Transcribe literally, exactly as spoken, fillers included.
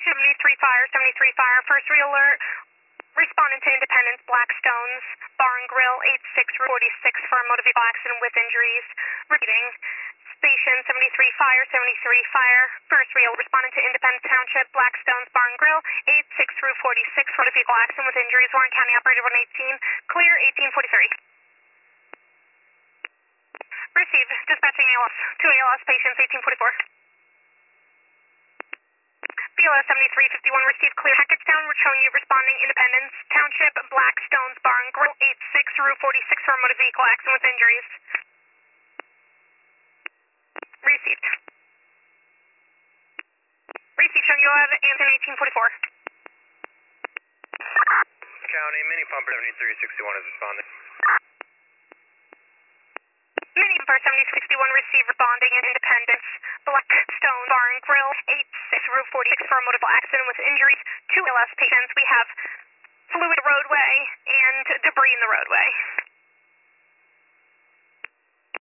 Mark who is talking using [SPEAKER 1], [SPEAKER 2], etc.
[SPEAKER 1] seventy-three fire, seventy-three fire, first re-alert. Responding to Independence, Blackstones, Bar and Grill, eight six forty-six for a motor vehicle accident with injuries. Repeating. Station seventy-three fire, seventy-three fire, first real responding to Independence Township, Blackstones, Bar and Grill, eight six forty-six for a vehicle accident with injuries. Warren County operator one eighteen, clear eighteen forty-three. Receive, dispatching A L S, two A L S patients, eighteen forty-four. B L S seventy-three fifty-one, received clear. Hackettstown, we're showing you responding Independence Township, Blackstones, Bar and Grill, eight six forty-six for a motor vehicle accident with injuries. Received. Received, showing you have Anthony eighteen forty-four.
[SPEAKER 2] County, mini pumper seventy-three sixty-one is responding.
[SPEAKER 1] Mini pumper seventy sixty-one, received responding in Independence, Blackstone, Bar and Grill, eight six forty-six for a motor vehicle accident with injuries. Two L S patients. We have fluid roadway and debris in the roadway.